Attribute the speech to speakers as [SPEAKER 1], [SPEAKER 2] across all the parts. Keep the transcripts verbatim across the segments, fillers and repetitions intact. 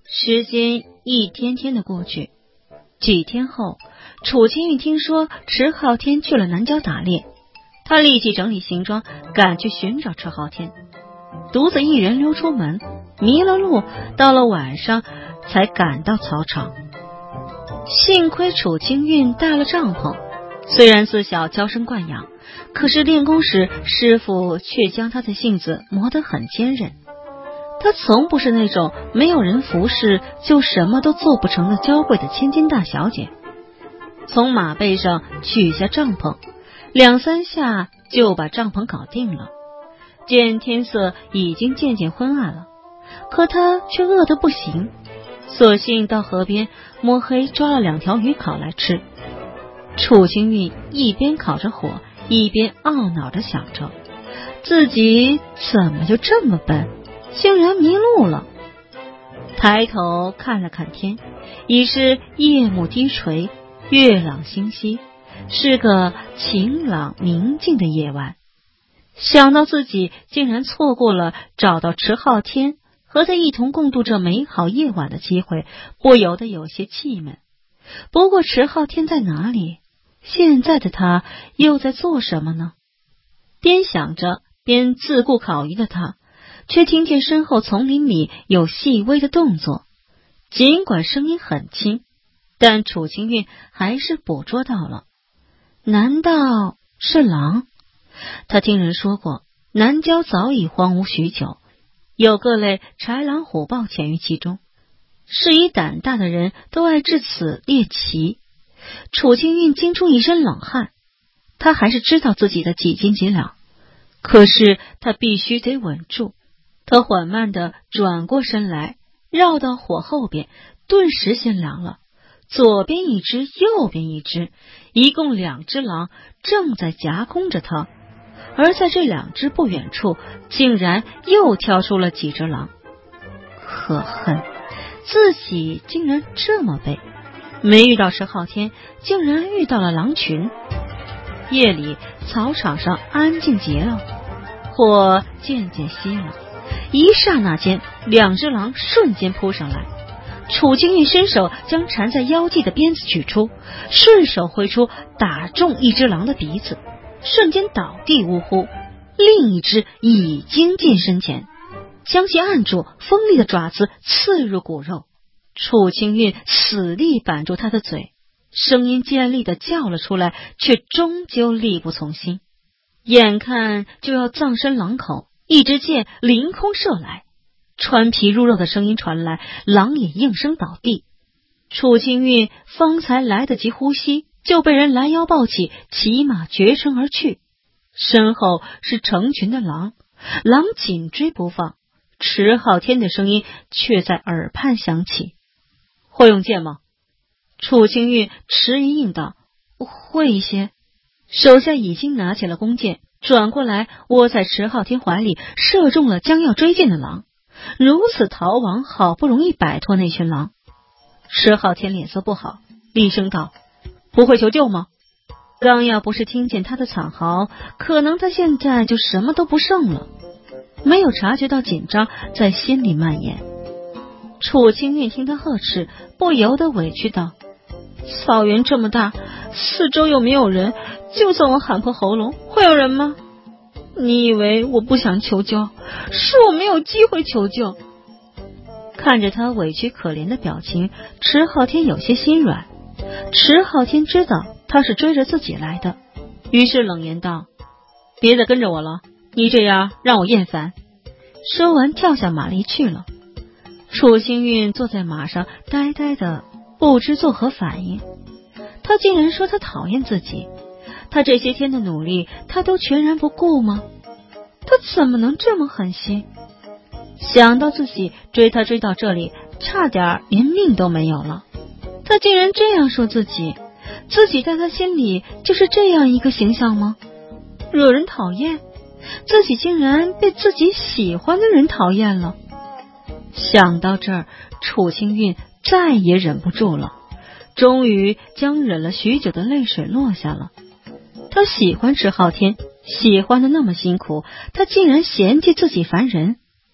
[SPEAKER 1] 时间一天天的过去，几天后，楚清玉听说迟昊天去了南郊打猎，他立即整理行装，赶去寻找迟昊天。独自一人溜出门，迷了路，到了晚上才赶到草场。幸亏楚清韵带了帐篷，虽然自小娇生惯养，可是练功时师傅却将他的性子磨得很坚韧。他从不是那种没有人服侍就什么都做不成的娇贵的千金大小姐。从马背上取下帐篷，两三下就把帐篷搞定了。见天色已经渐渐昏暗了，可他却饿得不行，索性到河边摸黑抓了两条鱼烤来吃。楚清韵一边烤着火，一边懊恼地想着，自己怎么就这么笨，竟然迷路了。抬头看了看天，已是夜幕低垂，月朗星稀，是个晴朗明净的夜晚。想到自己竟然错过了找到迟昊天和他一同共度这美好夜晚的机会，不由得有些气闷。不过迟昊天在哪里？现在的他又在做什么呢？边想着边自顾烤鱼的他，却听见身后丛林里有细微的动作。尽管声音很轻，但楚清韵还是捕捉到了。难道是狼？他听人说过，南郊早已荒芜许久，有各类豺狼虎豹潜于其中，是以胆大的人都爱至此猎奇。楚清韵惊出一身冷汗，他还是知道自己的几斤几两，可是他必须得稳住。他缓慢地转过身来，绕到火后边，顿时心凉了。左边一只，右边一只，一共两只狼正在夹攻着他。而在这两只不远处，竟然又跳出了几只狼。可恨，自己竟然这么背，没遇到迟昊天，竟然遇到了狼群。夜里草场上安静极了，火渐渐熄了，一刹那间，两只狼瞬间扑上来。楚清韵伸手将缠在腰际的鞭子取出，顺手挥出，打中一只狼的鼻子，瞬间倒地呜呼。另一只已经近身前，将其按住，锋利的爪子刺入骨肉。楚清韵死力板住他的嘴，声音尖利的叫了出来，却终究力不从心。眼看就要葬身狼口，一支箭凌空射来，穿皮入肉的声音传来，狼也应声倒地。楚清韵方才来得及呼吸，就被人拦腰抱起，骑马绝尘而去。身后是成群的狼，狼紧追不放，迟昊天的声音却在耳畔响起。会用剑吗？楚清韵迟疑应道，会一些。手下已经拿起了弓箭，转过来窝在迟昊天怀里，射中了将要追进的狼。如此逃亡，好不容易摆脱那群狼。迟昊天脸色不好，厉声道，不会求救吗？刚要不是听见他的惨嚎，可能他现在就什么都不剩了。没有察觉到紧张在心里蔓延。楚清韵听他呵斥，不由得委屈道，草原这么大，四周又没有人，就算我喊破喉咙，会有人吗？你以为我不想求救，是我没有机会求救。看着他委屈可怜的表情，迟昊天有些心软。迟昊天知道他是追着自己来的，于是冷言道，别再跟着我了，你这样让我厌烦。说完跳下马离去了。楚清韵坐在马上，呆呆的不知作何反应。他竟然说他讨厌自己，他这些天的努力他都全然不顾吗？他怎么能这么狠心？想到自己追他追到这里，差点连命都没有了，他竟然这样说自己，自己在他心里就是这样一个形象吗？惹人讨厌，自己竟然被自己喜欢的人讨厌了。想到这儿，楚清韵再也忍不住了，终于将忍了许久的泪水落下了。他喜欢迟昊天，喜欢的那么辛苦，他竟然嫌弃自己烦人。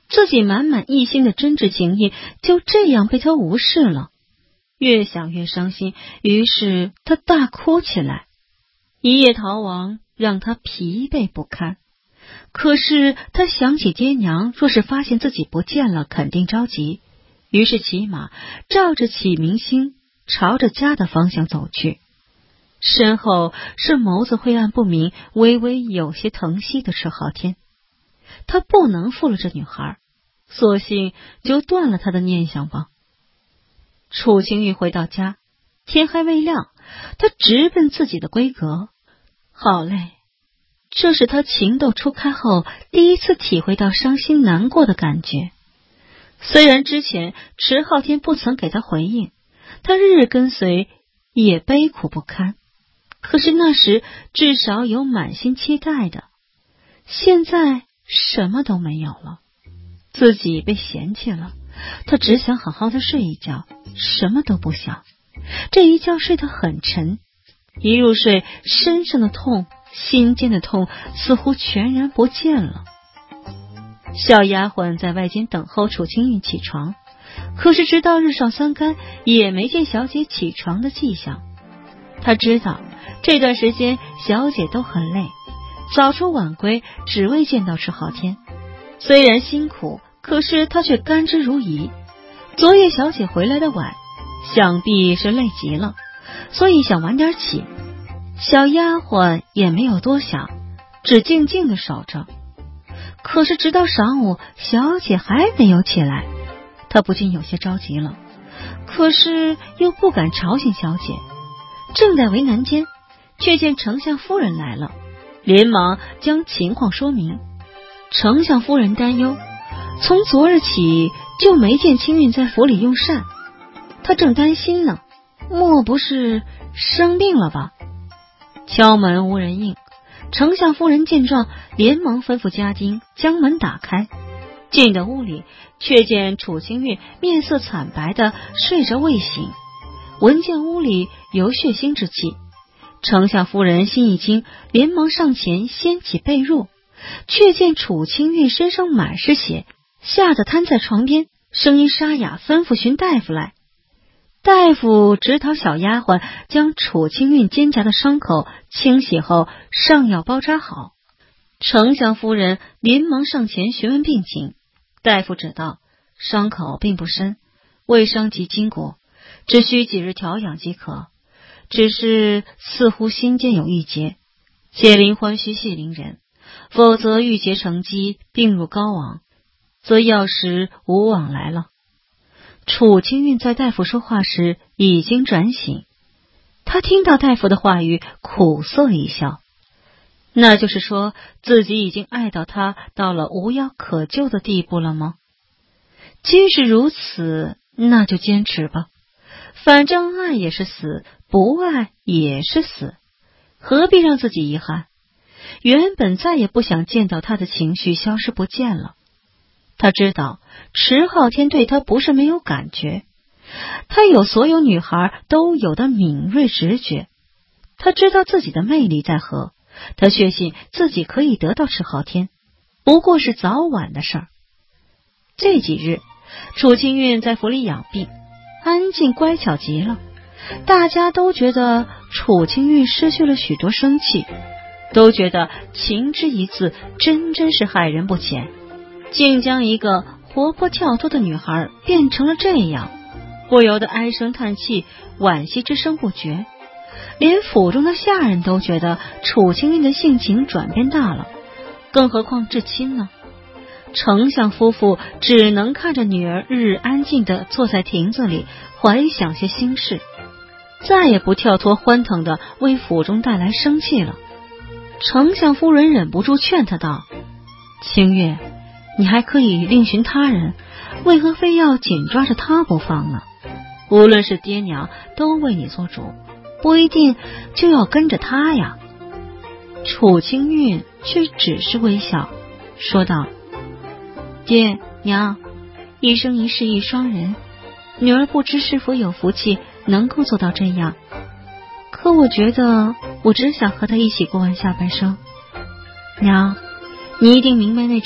[SPEAKER 1] 自己满满一心的真挚情谊就这样被他无视了。越想越伤心，于是他大哭起来。一夜逃亡让他疲惫不堪，可是他想起爹娘若是发现自己不见了，肯定着急，于是骑马照着启明星朝着家的方向走去。身后是眸子灰暗不明，微微有些疼惜的迟浩天。他不能负了这女孩，索性就断了他的念想吧。楚清玉回到家，天还未亮，他直奔自己的闺阁。好累，这是他情窦初开后第一次体会到伤心难过的感觉。虽然之前迟浩天不曾给他回应，他日日跟随也悲苦不堪，可是那时至少有满心期待的，现在什么都没有了。自己被嫌弃了，他只想好好的睡一觉，什么都不想。这一觉睡得很沉，一入睡，身上的痛，心间的痛似乎全然不见了。小丫鬟在外间等候楚清韵起床，可是直到日上三竿也没见小姐起床的迹象。他知道这段时间小姐都很累，早出晚归，只为见到迟浩天。虽然辛苦，可是他却甘之如饴。昨夜小姐回来的晚，想必是累极了，所以想晚点起。小丫鬟也没有多想，只静静的守着。可是直到晌午，小姐还没有起来，他不禁有些着急了，可是又不敢吵醒小姐。正在为难间，却见丞相夫人来了，连忙将情况说明。丞相夫人担忧，从昨日起就没见清韵在府里用膳，她正担心呢，莫不是生病了吧？敲门无人应，丞相夫人见状，连忙吩咐家丁将门打开。进的屋里，却见楚清韵面色惨白的睡着未醒，闻见屋里有血腥之气。丞相夫人心一惊，连忙上前掀起被褥，却见楚清韵身上满是血，吓得瘫在床边，声音沙哑，吩咐寻大夫来。大夫指导小丫鬟将楚清韵肩胛的伤口清洗后，上药包扎好。丞相夫人连忙上前询问病情。大夫指道，伤口并不深，未伤及筋骨，只需几日调养即可。只是似乎心间有郁结，解铃还须系铃人，否则郁结成疾，病入膏肓，则药石无往来了。楚清韵在大夫说话时已经转醒，他听到大夫的话语，苦涩一笑。那就是说自己已经爱到他到了无药可救的地步了吗？既是如此，那就坚持吧，反正爱也是死，不爱也是死，何必让自己遗憾？原本再也不想见到他的情绪消失不见了。他知道迟浩天对他不是没有感觉，他有所有女孩都有的敏锐直觉。他知道自己的魅力在何，他确信自己可以得到迟浩天，不过是早晚的事儿。这几日楚清韵在府里养病，安静乖巧极了，大家都觉得楚清韵失去了许多生气，都觉得情之一字真真是害人不浅，竟将一个活泼跳脱的女孩变成了这样，不由得唉声叹气，惋惜之声不绝。连府中的下人都觉得楚清韵的性情转变大了，更何况至亲呢？丞相夫妇只能看着女儿日日安静地坐在亭子里，怀想些心事，再也不跳脱欢腾地为府中带来生气了。丞相夫人忍不住劝他道：清月，你还可以另寻他人，为何非要紧抓着他不放呢？无论是爹娘都为你做主，不一定就要跟着他呀。楚清韵却只是微笑，说道：爹娘，一生一世一双人，女儿不知是否有福气能够做到这样，可我觉得我只想和他一起过完下半生。娘，你一定明白那种爱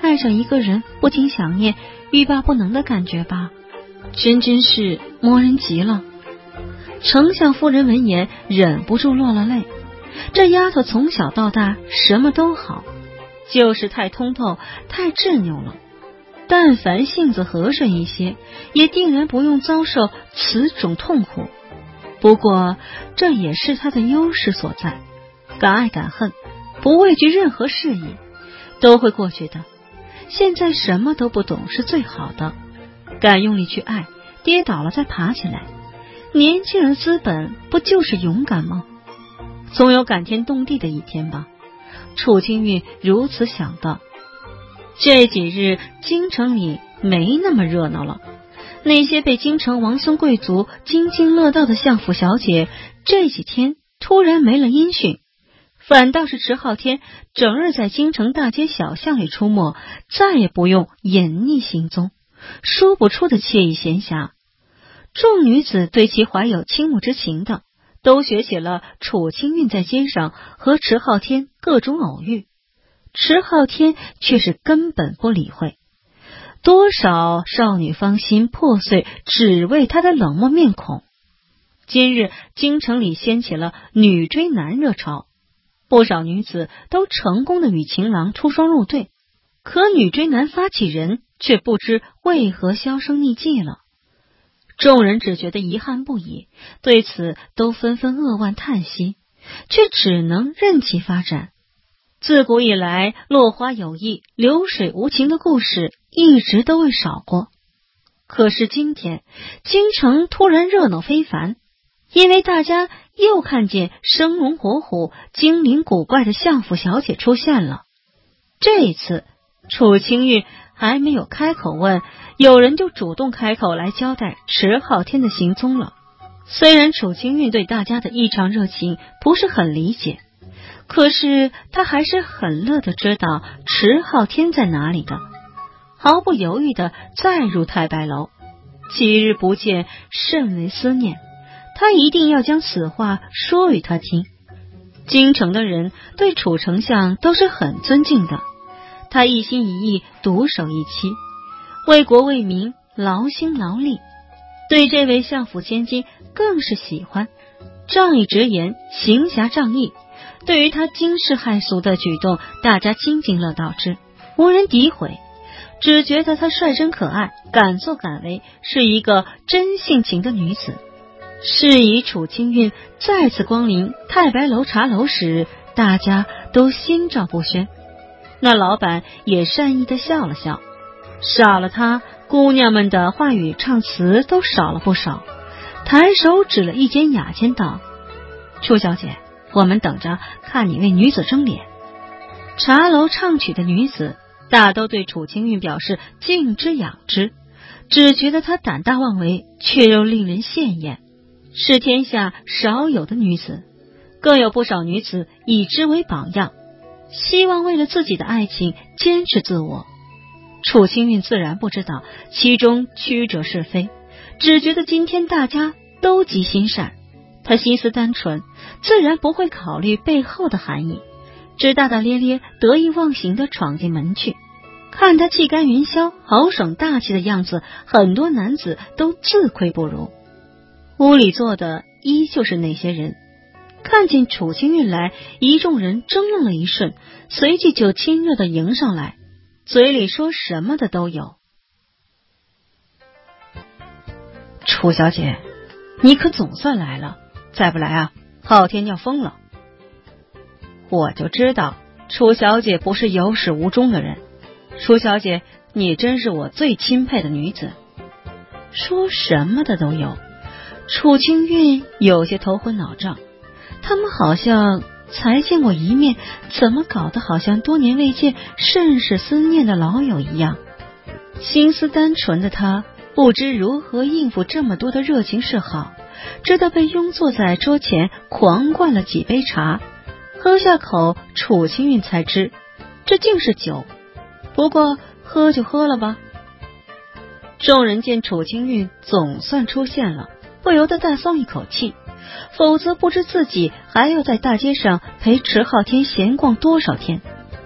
[SPEAKER 1] 爱上一个人不禁想念，欲罢不能的感觉吧，真真是磨人极了。丞相夫人闻言忍不住落了泪，这丫头从小到大什么都好，就是太通透太执拗了，但凡性子和顺一些，也定然不用遭受此种痛苦。不过这也是她的优势所在，敢爱敢恨，不畏惧任何事宜，都会过去的。现在什么都不懂是最好的，敢用力去爱，跌倒了再爬起来，年轻人资本不就是勇敢吗？总有感天动地的一天吧。楚清韵如此想到。这几日京城里没那么热闹了，那些被京城王孙贵族津津乐道的相府小姐，这几天突然没了音讯，反倒是迟昊天整日在京城大街小巷里出没，再也不用隐匿行踪，说不出的惬意闲暇。众女子对其怀有倾慕之情的，都学起了楚清韵在街上和迟昊天各种偶遇，迟昊天却是根本不理会。多少少女芳心破碎，只为他的冷漠面孔。今日京城里掀起了女追男热潮，不少女子都成功的与情郎出双入对，可女追男发起人却不知为何销声匿迹了。众人只觉得遗憾不已，对此都纷纷扼腕叹息，却只能任其发展。自古以来，落花有意，流水无情的故事一直都未少过。可是今天京城突然热闹非凡，因为大家又看见生龙活虎、精灵古怪的相府小姐出现了。这一次楚清韵还没有开口问，有人就主动开口来交代迟昊天的行踪了。虽然楚清韵对大家的异常热情不是很理解，可是他还是很乐得知道迟昊天在哪里的，毫不犹豫地再入太白楼。几日不见，甚为思念，他一定要将此话说与他听。京城的人对楚丞相都是很尊敬的，他一心一意独守一妻，为国为民劳心劳力，对这位相府千金更是喜欢，仗义直言，行侠仗义。对于他惊世骇俗的举动，大家津津乐道之，无人诋毁，只觉得她率真可爱，敢作敢为，是一个真性情的女子。是以楚清韵再次光临太白楼茶楼时，大家都心照不宣。那老板也善意的笑了笑，少了他，姑娘们的话语唱词都少了不少。抬手指了一间雅间道：楚小姐，我们等着看你为女子争脸。茶楼唱曲的女子大都对楚清韵表示敬之仰之，只觉得她胆大妄为，却又令人羡艳，是天下少有的女子。更有不少女子以之为榜样，希望为了自己的爱情坚持自我。楚清韵自然不知道其中曲折是非，只觉得今天大家都极心善，他心思单纯，自然不会考虑背后的含义，只大大咧咧得意忘形地闯进门去。看他气干云霄、豪爽大气的样子，很多男子都自愧不如。屋里坐的依旧是那些人，看见楚清韵来，一众人怔愣了一瞬，随即就亲热地迎上来，嘴里说什么的都有。楚小姐，你可总算来了，再不来啊，昊天要疯了。我就知道楚小姐不是有始无终的人，楚小姐，你真是我最钦佩的女子。说什么的都有。楚清韵有些头昏脑胀，他们好像才见过一面，怎么搞得好像多年未见，甚是思念的老友一样。心思单纯的他不知如何应付这么多的热情示好，直到被拥坐在桌前狂灌了几杯茶，喝下口，楚清韵才知这竟是酒。不过喝就喝了吧。众人见楚清韵总算出现了，不由得大松一口气，否则不知自己还要在大街上陪迟昊天闲逛多少天。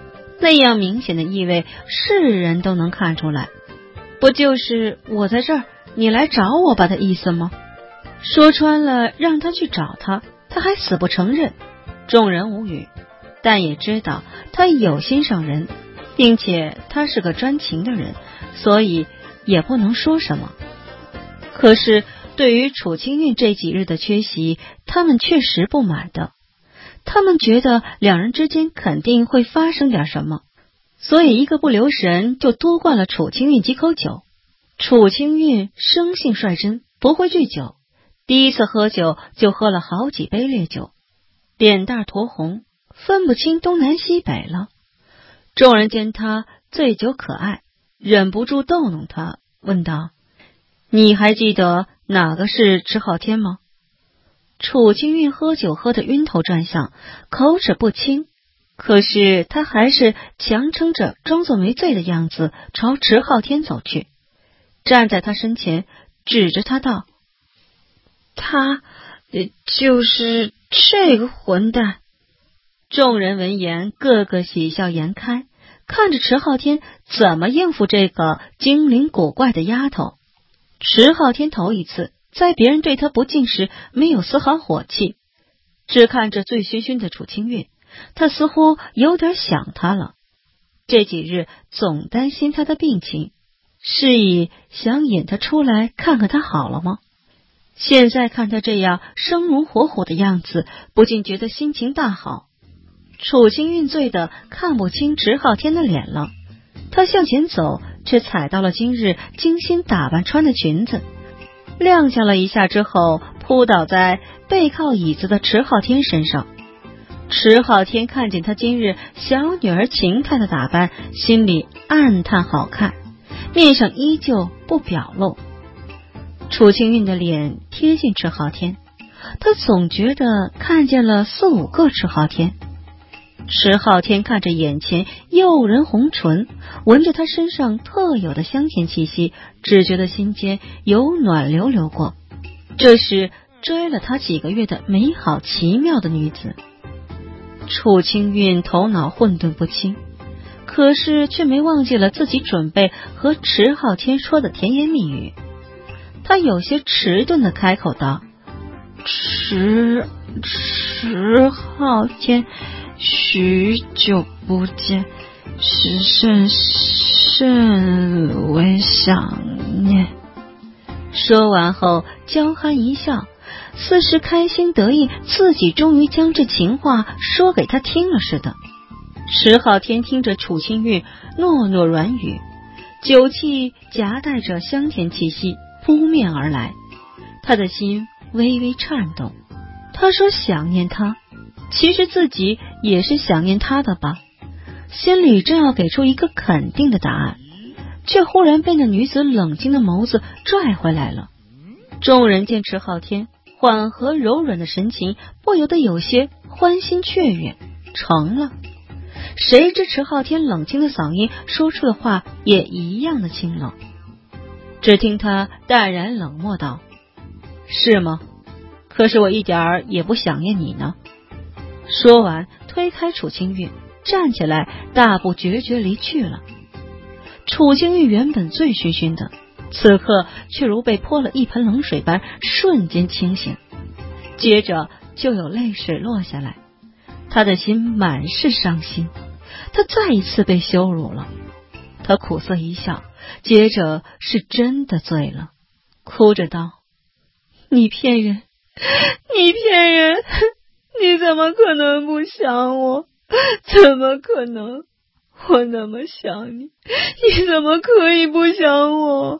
[SPEAKER 1] 那样明显的意味，是人都能看出来。不就是我在这儿，你来找我吧的意思吗？说穿了，让他去找他，他还死不承认。众人无语，但也知道他有心上人，并且他是个专情的人，所以也不能说什么。可是对于楚清韵这几日的缺席，他们确实不满的。他们觉得两人之间肯定会发生点什么，所以一个不留神就多灌了楚清韵几口酒。楚清韵生性率真，不会醉酒，第一次喝酒就喝了好几杯烈酒，脸蛋酡红，分不清东南西北了。众人见他醉酒可爱，忍不住逗弄他，问道：你还记得哪个是迟昊天吗？楚清韵喝酒喝得晕头转向，口齿不清，可是他还是强撑着装作没醉的样子朝迟昊天走去，站在他身前指着他道：他就是这个混蛋。众人闻言个个喜笑颜开，看着迟昊天怎么应付这个精灵古怪的丫头。迟昊天头一次在别人对他不敬时没有丝毫火气，只看着醉醺醺的楚清韵，他似乎有点想他了。这几日总担心他的病情，是以想引他出来看看他好了吗？现在看他这样生龙活虎的样子，不禁觉得心情大好。楚清韵醉得看不清迟昊天的脸了，他向前走，却踩到了今日精心打扮穿的裙子，踉跄了一下之后，扑倒在背靠椅子的迟昊天身上。迟昊天看见他今日小女儿情态的打扮，心里暗叹好看，面上依旧不表露。楚清韵的脸贴近迟昊天，他总觉得看见了四五个迟昊天。迟昊天看着眼前诱人红唇，闻着他身上特有的香甜气息，只觉得心间有暖流流过。这是追了他几个月的美好奇妙的女子。楚清韵头脑混沌不清，可是却没忘记了自己准备和迟昊天说的甜言蜜语。他有些迟钝的开口道：迟迟昊天，许久不见，时甚甚为想念。说完后娇憨一笑，似是开心得意自己终于将这情话说给他听了似的。迟昊天听着楚清韵糯糯软语，酒气夹带着香甜气息扑面而来，他的心微微颤动。他说想念他，其实自己也是想念他的吧。心里正要给出一个肯定的答案，却忽然被那女子冷静的眸子拽回来了。众人见迟昊天缓和柔软的神情，不由得有些欢欣雀跃。成了。谁知迟昊天冷清的嗓音说出的话也一样的清冷。只听他淡然冷漠道：是吗？可是我一点儿也不想念你呢。说完推开楚清韵，站起来大步决绝离去了。楚清韵原本醉醺醺的，此刻却如被泼了一盆冷水般瞬间清醒，接着就有泪水落下来。他的心满是伤心，他再一次被羞辱了。他苦涩一笑，接着是真的醉了，哭着道：你骗人，你骗人，你怎么可能不想我？怎么可能？我那么想你，你怎么可以不想我？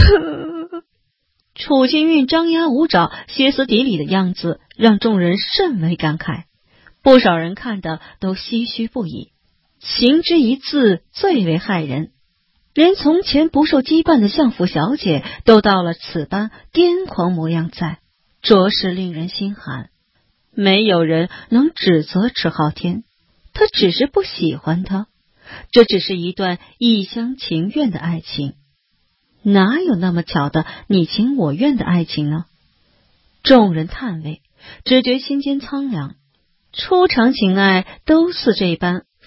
[SPEAKER 1] 楚清韵张牙舞爪、歇斯底里的样子让众人甚为感慨，不少人看得都唏嘘不已。情之一字最为害人，连从前不受羁绊的相府小姐都到了此般癫狂模样在，着实令人心寒。没有人能指责迟昊天，他只是不喜欢他，这只是一段一厢情愿的爱情，哪有那么巧的你情我愿的爱情呢？众人叹谓，只觉心间苍凉。初尝情爱都似这般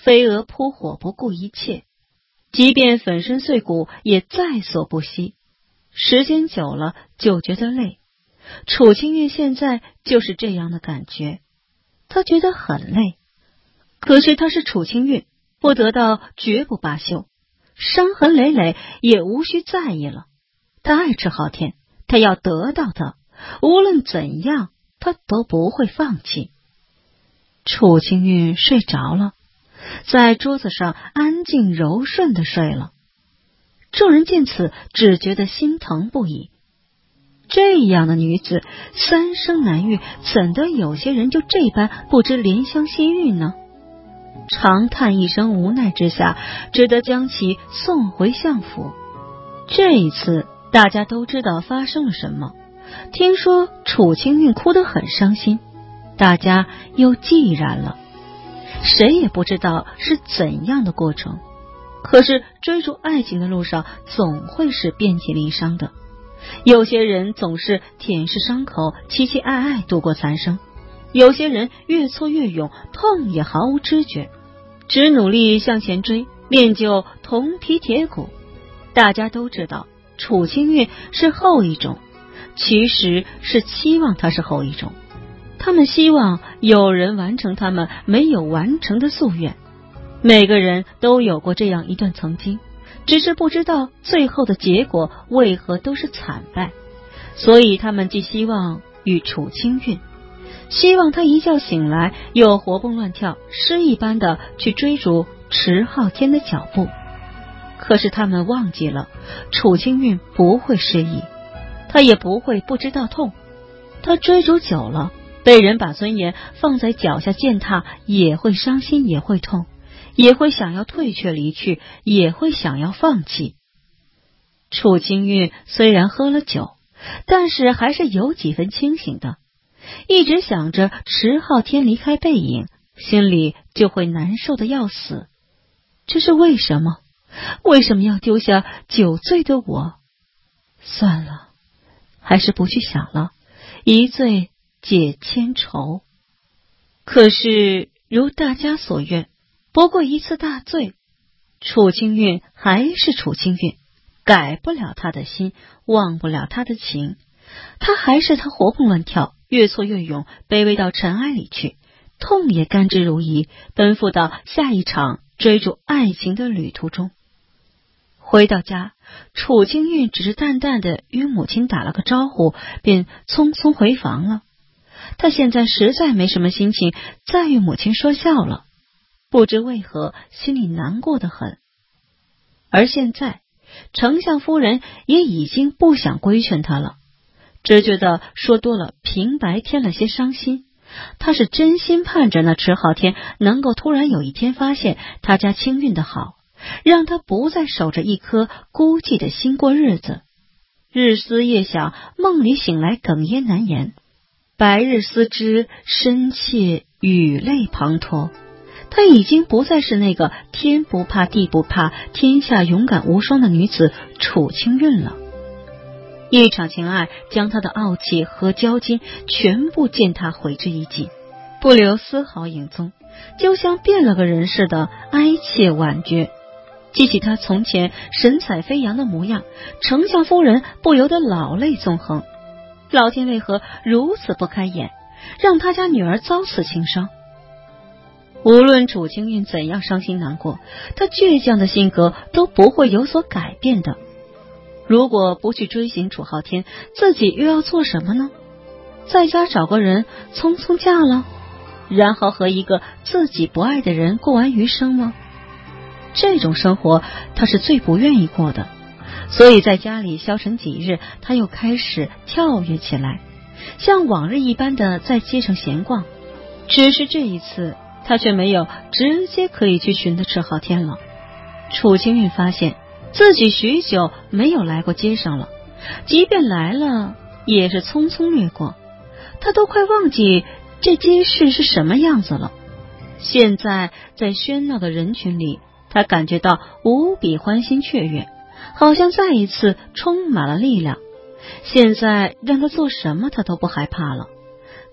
[SPEAKER 1] 飞蛾扑火，不顾一切，即便粉身碎骨也在所不惜。时间久了就觉得累，楚清月现在就是这样的感觉，她觉得很累。可是她是楚清月，不得到绝不罢休，伤痕累累也无需在意了。她爱迟昊天，她要得到他，无论怎样她都不会放弃。楚清月睡着了，在桌子上安静柔顺地睡了。众人见此，只觉得心疼不已。这样的女子三生难遇，怎的有些人就这般不知怜香惜玉呢？长叹一声无奈之下，只得将其送回相府。这一次大家都知道发生了什么，听说楚清韵哭得很伤心，大家又寂然了。谁也不知道是怎样的过程，可是追逐爱情的路上总会是遍体鳞伤的。有些人总是舔舐伤口，期期爱爱度过残生，有些人越挫越勇，痛也毫无知觉，只努力向前追，练就铜皮铁骨。大家都知道楚清韵是后一种，其实是期望他是后一种。他们希望有人完成他们没有完成的夙愿。每个人都有过这样一段曾经，只是不知道最后的结果为何都是惨败。所以他们既希望与楚清韵，希望他一觉醒来又活蹦乱跳，诗一般的去追逐迟昊天的脚步。可是他们忘记了，楚清韵不会失忆，他也不会不知道痛。他追逐久了，被人把尊严放在脚下践踏，也会伤心，也会痛，也会想要退却离去，也会想要放弃。楚清韵虽然喝了酒，但是还是有几分清醒的，一直想着迟昊天离开背影，心里就会难受的要死。这是为什么？为什么要丢下酒醉的我？算了，还是不去想了，一醉解千愁。可是如大家所愿，不过一次大醉，楚清韵还是楚清韵，改不了他的心，忘不了他的情。他还是他活蹦乱跳，越挫越勇，卑微到尘埃里去，痛也甘之如饴，奔赴到下一场追逐爱情的旅途中。回到家，楚清韵只是淡淡的与母亲打了个招呼，便匆匆回房了。他现在实在没什么心情再与母亲说笑了，不知为何心里难过得很。而现在丞相夫人也已经不想规劝他了，只觉得说多了平白添了些伤心。他是真心盼着那迟昊天能够突然有一天发现他家清韵的好，让他不再守着一颗孤寂的心过日子。日思夜想，梦里醒来哽咽难言，白日思之，深切雨泪滂沱。她已经不再是那个天不怕地不怕，天下勇敢无双的女子楚清韵了。一场情爱将她的傲气和骄矜全部践踏毁之一尽，不留丝毫影踪，就像变了个人似的哀切婉绝。记起他从前神采飞扬的模样，丞相夫人不由得老泪纵横。老天为何如此不开眼，让他家女儿遭此轻伤？无论楚清韵怎样伤心难过，她倔强的性格都不会有所改变的。如果不去追寻楚昊天，自己又要做什么呢？在家找个人匆匆嫁了，然后和一个自己不爱的人过完余生吗？这种生活他是最不愿意过的，所以在家里消沉几日，他又开始跳跃起来，像往日一般的在街上闲逛。只是这一次他却没有直接可以去寻的迟昊天了。楚清韵发现自己许久没有来过街上了，即便来了也是匆匆掠过，他都快忘记这街市是什么样子了。现在在喧闹的人群里，他感觉到无比欢欣雀跃，好像再一次充满了力量。现在让他做什么他都不害怕了，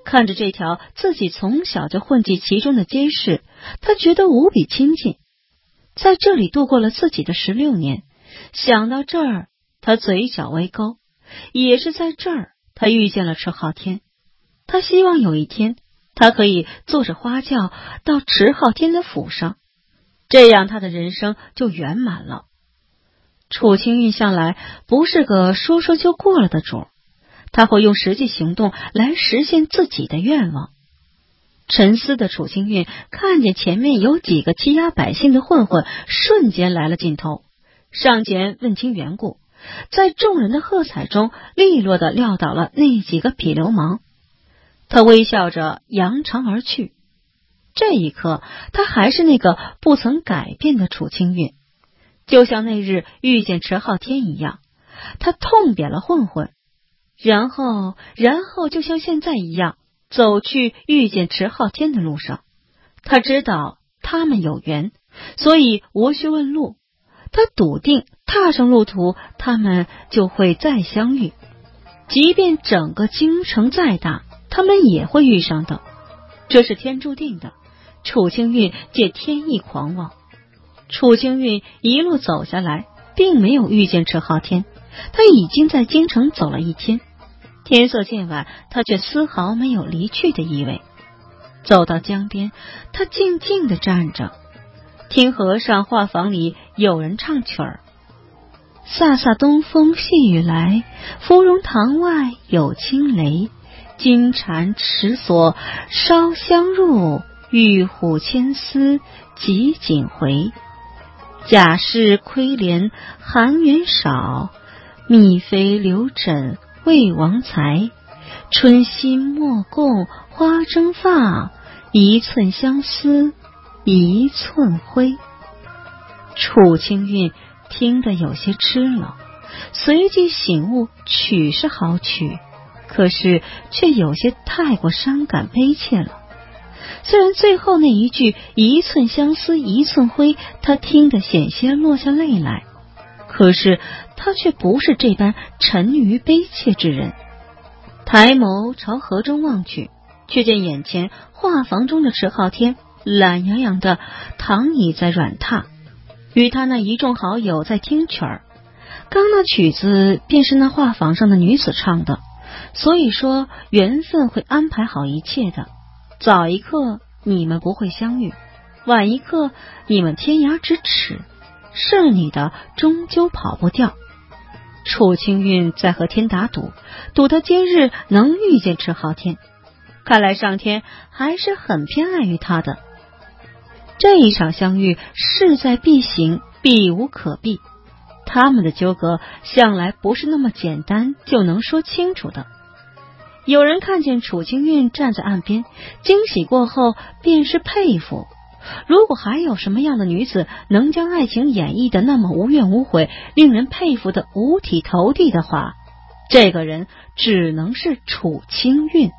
[SPEAKER 1] 看着这条自己从小就混迹其中的街市，他觉得无比亲近。在这里度过了自己的十六年，想到这儿，他嘴角微勾。也是在这儿，他遇见了迟浩天。他希望有一天，他可以坐着花轿到迟浩天的府上，这样他的人生就圆满了。楚清韵向来不是个说说就过了的主，他会用实际行动来实现自己的愿望。沉思的楚清韵看见前面有几个欺压百姓的混混，瞬间来了劲头，上前问清缘故，在众人的喝彩中利落地撂倒了那几个痞流氓。他微笑着扬长而去。这一刻，他还是那个不曾改变的楚清韵，就像那日遇见迟浩天一样，他痛扁了混混，然后然后就像现在一样走去遇见迟浩天的路上。他知道他们有缘，所以无需问路，他笃定踏上路途，他们就会再相遇。即便整个京城再大，他们也会遇上的，这是天注定的。楚清韵借天意狂妄。楚清韵一路走下来，并没有遇见迟浩天，他已经在京城走了一天。天色渐晚，他却丝毫没有离去的意味。走到江边，他静静地站着，听和尚画房里有人唱曲儿。飒飒东风细雨来，芙蓉堂外有惊雷。金蝉池锁烧香入，玉虎牵丝汲锦回。贾氏亏怜寒园少，宓妃留枕魏王才。春心莫共花争发，一寸相思一寸灰。楚清韵听得有些吃了，随即醒悟曲是好曲，可是却有些太过伤感悲切了。虽然最后那一句一寸相思一寸灰，他听得险些落下泪来，可是他却不是这般沉于悲切之人。抬眸朝河中望去，却见眼前画房中的迟浩天懒洋洋的躺倚在软榻，与他那一众好友在听曲儿。刚那曲子便是那画房上的女子唱的，所以说缘分会安排好一切的。早一刻你们不会相遇，晚一刻你们天涯咫尺，是你的终究跑不掉。楚清韵在和天打赌，赌他今日能遇见迟浩天。看来上天还是很偏爱于他的。这一场相遇势在必行，避无可避。他们的纠葛向来不是那么简单就能说清楚的。有人看见楚清韵站在岸边，惊喜过后便是佩服。如果还有什么样的女子能将爱情演绎的那么无怨无悔，令人佩服的五体投地的话，这个人只能是楚清韵。